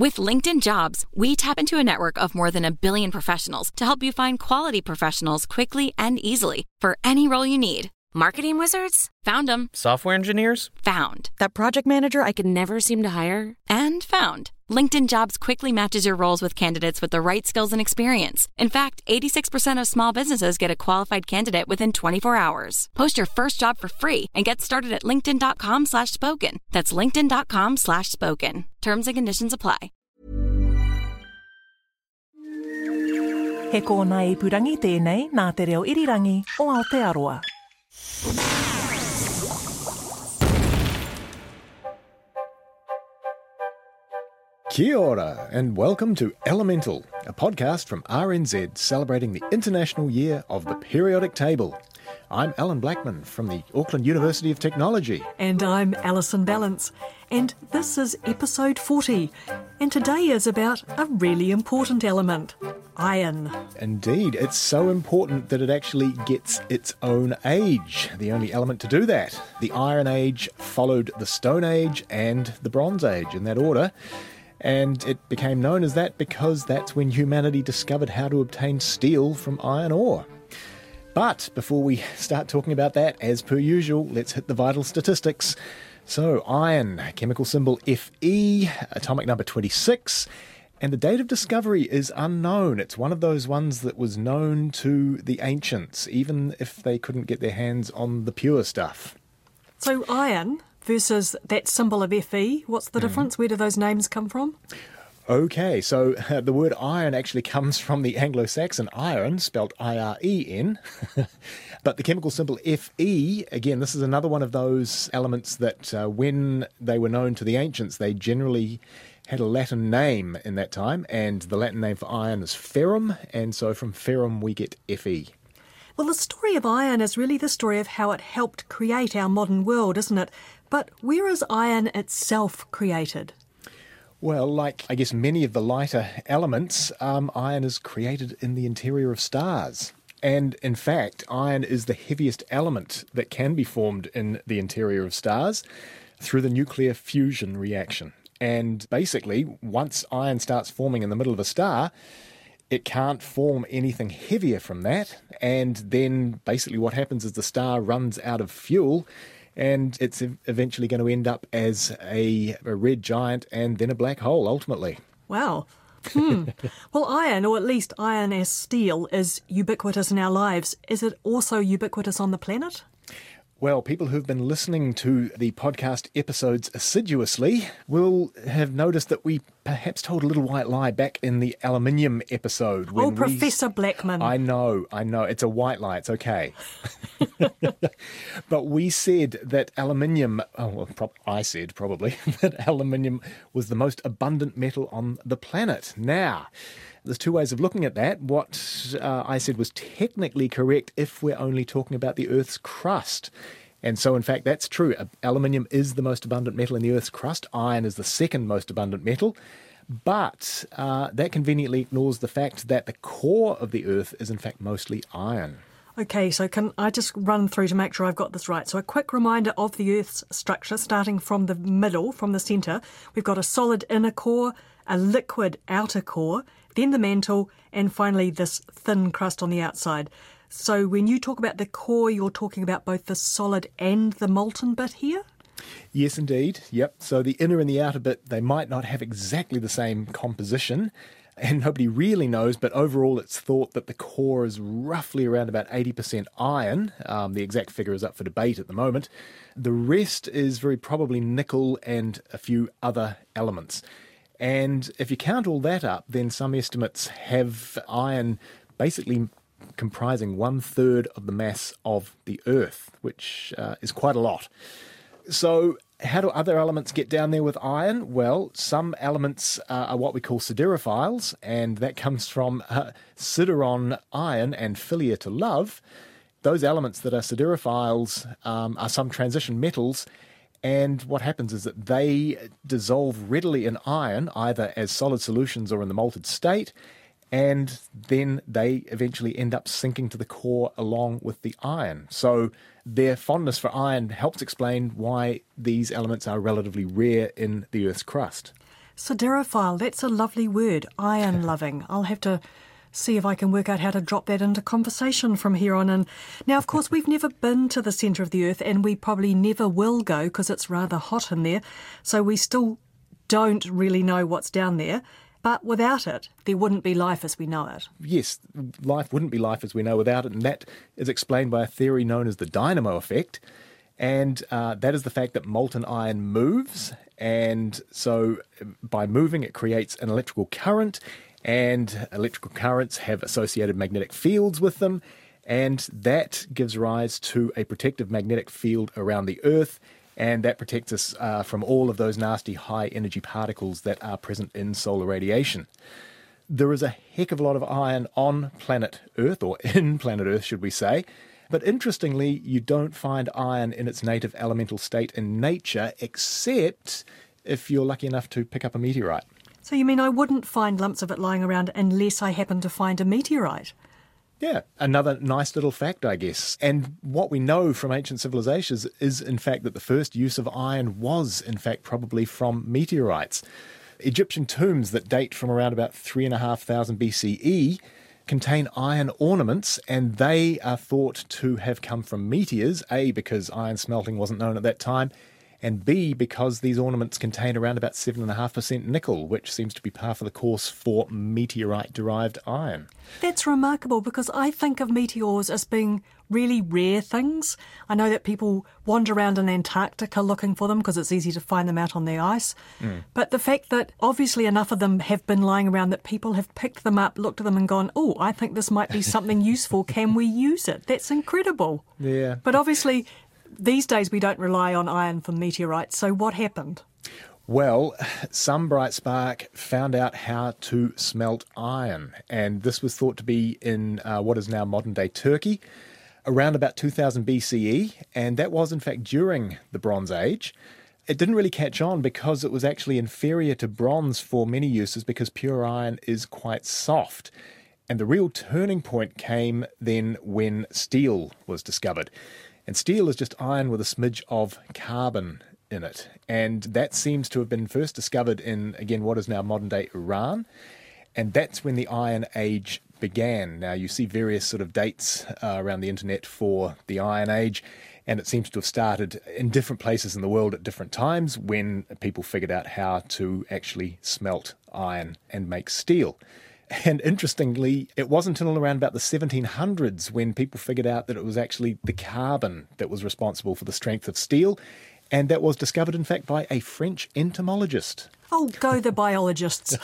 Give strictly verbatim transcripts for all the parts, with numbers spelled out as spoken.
With LinkedIn Jobs, we tap into a network of more than a billion professionals to help you find quality professionals quickly and easily for any role you need. Marketing wizards? Found them. Software engineers? Found. That project manager I could never seem to hire? And found. LinkedIn Jobs quickly matches your roles with candidates with the right skills and experience. In fact, eighty-six percent of small businesses get a qualified candidate within twenty-four hours. Post your first job for free and get started at linkedin.com slash spoken. That's linkedin.com slash spoken. Terms and conditions apply. He kōna i purangi tēnei nā te reo irirangi o Aotearoa. Kia ora, and welcome to Elemental, a podcast from R N Z celebrating the International Year of the Periodic Table. I'm Alan Blackman from the Auckland University of Technology. And I'm Alison Ballance. And this is episode forty. And today is about a really important element, iron. Indeed, it's so important that it actually gets its own age, the only element to do that. The Iron Age followed the Stone Age and the Bronze Age in that order. And it became known as that because that's when humanity discovered how to obtain steel from iron ore. But before we start talking about that, as per usual, let's hit the vital statistics. So iron, chemical symbol Fe, atomic number twenty-six, and the date of discovery is unknown. It's one of those ones that was known to the ancients, even if they couldn't get their hands on the pure stuff. So iron versus that symbol of Fe, what's the difference? Mm. Where do those names come from? Okay, so uh, the word iron actually comes from the Anglo-Saxon iron, spelled I R E N. But the chemical symbol Fe, again, this is another one of those elements that uh, when they were known to the ancients, they generally had a Latin name in that time, and the Latin name for iron is ferrum, and so from ferrum we get Fe. Well, the story of iron is really the story of how it helped create our modern world, isn't it? But where is iron itself created? Well, like, I guess, many of the lighter elements, um, iron is created in the interior of stars. And, in fact, iron is the heaviest element that can be formed in the interior of stars through the nuclear fusion reaction. And, basically, once iron starts forming in the middle of a star, it can't form anything heavier from that. And then, basically, what happens is the star runs out of fuel, and it's eventually going to end up as a, a red giant and then a black hole, ultimately. Wow. Hmm. Well, iron, or at least iron as steel, is ubiquitous in our lives. Is it also ubiquitous on the planet? Well, people who've been listening to the podcast episodes assiduously will have noticed that we perhaps told a little white lie back in the aluminium episode. When oh, Professor we... Blackman. I know, I know. It's a white lie. It's okay. But we said that aluminium, oh, well, pro- I said probably, that aluminium was the most abundant metal on the planet. Now, there's two ways of looking at that. What uh, I said was technically correct if we're only talking about the Earth's crust. And so, in fact, that's true. Aluminium is the most abundant metal in the Earth's crust. Iron is the second most abundant metal. But uh, that conveniently ignores the fact that the core of the Earth is, in fact, mostly iron. Okay, so can I just run through to make sure I've got this right? So a quick reminder of the Earth's structure, starting from the middle, from the centre. We've got a solid inner core, a liquid outer core, then the mantle, and finally this thin crust on the outside. So when you talk about the core, you're talking about both the solid and the molten bit here? Yes, indeed. Yep. So the inner and the outer bit, they might not have exactly the same composition, and nobody really knows, but overall it's thought that the core is roughly around about eighty percent iron. Um, the exact figure is up for debate at the moment. The rest is very probably nickel and a few other elements. And if you count all that up, then some estimates have iron basically comprising one-third of the mass of the Earth, which uh, is quite a lot. So how do other elements get down there with iron? Well, some elements uh, are what we call siderophiles, and that comes from uh, sideron, iron, and philia, to love. Those elements that are siderophiles um, are some transition metals, and what happens is that they dissolve readily in iron, either as solid solutions or in the molten state, and then they eventually end up sinking to the core along with the iron. So their fondness for iron helps explain why these elements are relatively rare in the Earth's crust. Siderophile, that's a lovely word. Iron-loving. I'll have to see if I can work out how to drop that into conversation from here on in. Now, of course, we've never been to the centre of the Earth, and we probably never will go because it's rather hot in there. So we still don't really know what's down there. But without it, there wouldn't be life as we know it. Yes, life wouldn't be life as we know without it, and that is explained by a theory known as the dynamo effect. And uh, that is the fact that molten iron moves, and so by moving it creates an electrical current, and electrical currents have associated magnetic fields with them, and that gives rise to a protective magnetic field around the Earth, and that protects us uh, from all of those nasty high-energy particles that are present in solar radiation. There is a heck of a lot of iron on planet Earth, or in planet Earth, should we say. But interestingly, you don't find iron in its native elemental state in nature, except if you're lucky enough to pick up a meteorite. So you mean I wouldn't find lumps of it lying around unless I happen to find a meteorite? Yeah, another nice little fact, I guess. And what we know from ancient civilizations is, in fact, that the first use of iron was, in fact, probably from meteorites. Egyptian tombs that date from around about three and a half thousand B C E contain iron ornaments, and they are thought to have come from meteors, A, because iron smelting wasn't known at that time, and B, because these ornaments contain around about seven point five percent nickel, which seems to be par for the course for meteorite-derived iron. That's remarkable, because I think of meteors as being really rare things. I know that people wander around in Antarctica looking for them because it's easy to find them out on the ice. Mm. But the fact that obviously enough of them have been lying around that people have picked them up, looked at them and gone, oh, I think this might be something useful. Can we use it? That's incredible. Yeah. But obviously these days we don't rely on iron for meteorites, so what happened? Well, some bright spark found out how to smelt iron, and this was thought to be in uh, what is now modern-day Turkey, around about two thousand B C E, and that was in fact during the Bronze Age. It didn't really catch on because it was actually inferior to bronze for many uses because pure iron is quite soft. And the real turning point came then when steel was discovered. And steel is just iron with a smidge of carbon in it. And that seems to have been first discovered in, again, what is now modern-day Iran. And that's when the Iron Age began. Now, you see various sort of dates uh, around the internet for the Iron Age, and it seems to have started in different places in the world at different times when people figured out how to actually smelt iron and make steel. And interestingly, it wasn't until around about the seventeen hundreds when people figured out that it was actually the carbon that was responsible for the strength of steel, and that was discovered, in fact, by a French entomologist. Oh, go the biologists.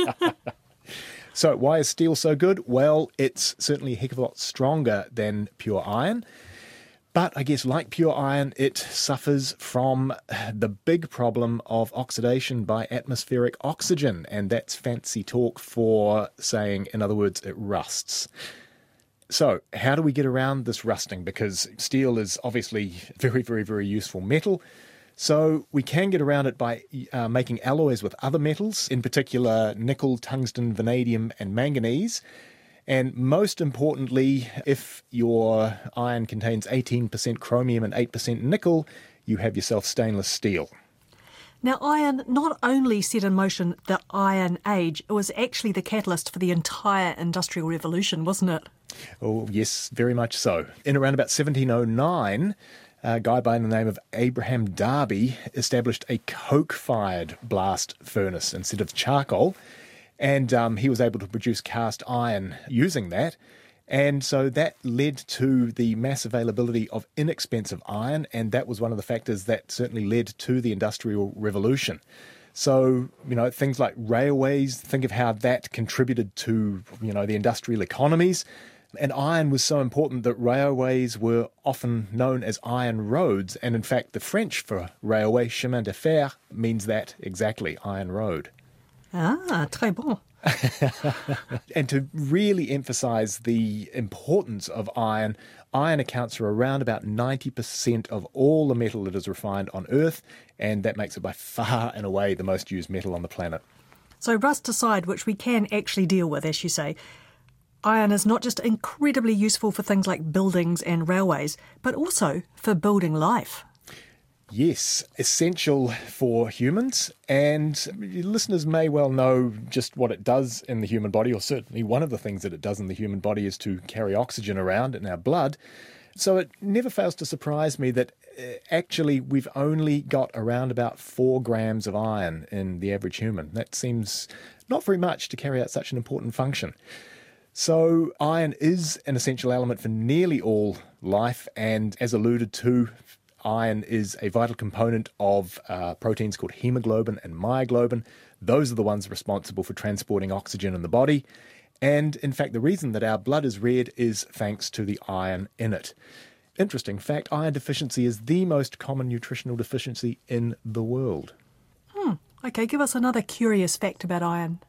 So why is steel so good? Well, it's certainly a heck of a lot stronger than pure iron. But I guess like pure iron, it suffers from the big problem of oxidation by atmospheric oxygen. And that's fancy talk for saying, in other words, it rusts. So how do we get around this rusting? Because steel is obviously very, very, very useful metal. So we can get around it by uh, making alloys with other metals, in particular nickel, tungsten, vanadium, and manganese. And most importantly, if your iron contains eighteen percent chromium and eight percent nickel, you have yourself stainless steel. Now, iron not only set in motion the Iron Age, it was actually the catalyst for the entire Industrial Revolution, wasn't it? Oh, yes, very much so. In around about seventeen oh nine, a guy by the name of Abraham Darby established a coke-fired blast furnace instead of charcoal. And um, he was able to produce cast iron using that. And so that led to the mass availability of inexpensive iron, and that was one of the factors that certainly led to the Industrial Revolution. So, you know, things like railways, think of how that contributed to, you know, the industrial economies. And iron was so important that railways were often known as iron roads. And in fact, the French for railway, chemin de fer, means that exactly, iron road. Ah, très bon. And to really emphasise the importance of iron, iron accounts for around about ninety percent of all the metal that is refined on Earth, and that makes it by far and away the most used metal on the planet. So rust aside, which we can actually deal with, as you say, iron is not just incredibly useful for things like buildings and railways, but also for building life. Yes, essential for humans, and listeners may well know just what it does in the human body, or certainly one of the things that it does in the human body is to carry oxygen around in our blood. So it never fails to surprise me that uh, actually we've only got around about four grams of iron in the average human. That seems not very much to carry out such an important function. So iron is an essential element for nearly all life, and as alluded to, iron is a vital component of uh, proteins called hemoglobin and myoglobin. Those are the ones responsible for transporting oxygen in the body. And in fact, the reason that our blood is red is thanks to the iron in it. Interesting fact, iron deficiency is the most common nutritional deficiency in the world. Hmm. Okay, give us another curious fact about iron.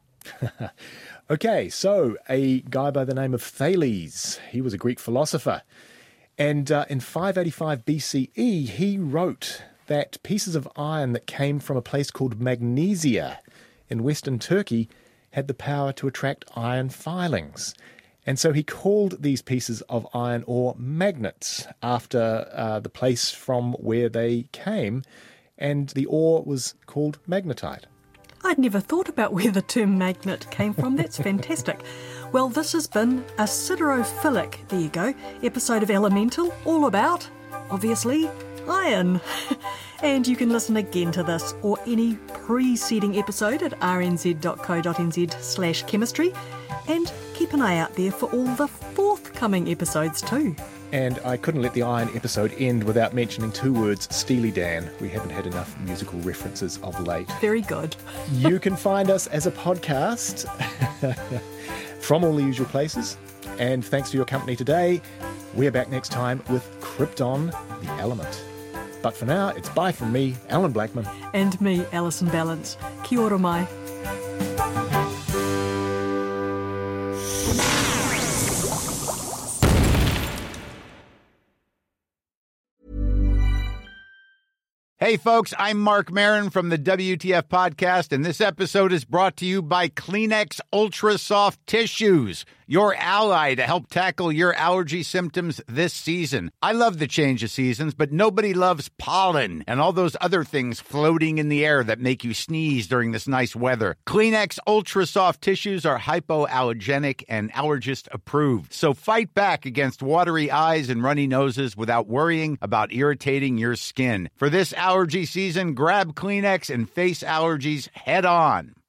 Okay, so a guy by the name of Thales, he was a Greek philosopher. And uh, in five eighty-five B C E, he wrote that pieces of iron that came from a place called Magnesia in western Turkey had the power to attract iron filings. And so he called these pieces of iron ore magnets after uh, the place from where they came, and the ore was called magnetite. I'd never thought about where the term magnet came from. That's fantastic. Well, this has been a siderophilic, there you go, episode of Elemental, all about, obviously, iron. And you can listen again to this or any preceding episode at rnz.co.nz slash chemistry, and keep an eye out there for all the forthcoming episodes too. And I couldn't let the iron episode end without mentioning two words, Steely Dan. We haven't had enough musical references of late. Very good. You can find us as a podcast from all the usual places. And thanks for your company today. We're back next time with Krypton, the element. But for now, it's bye from me, Alan Blackman. And me, Alison Ballance. Kia ora mai. Hey, folks, I'm Mark Maron from the W T F Podcast, and this episode is brought to you by Kleenex Ultra Soft Tissues, your ally to help tackle your allergy symptoms this season. I love the change of seasons, but nobody loves pollen and all those other things floating in the air that make you sneeze during this nice weather. Kleenex Ultra Soft Tissues are hypoallergenic and allergist approved, so fight back against watery eyes and runny noses without worrying about irritating your skin. For this allergy season, grab Kleenex and face allergies head on.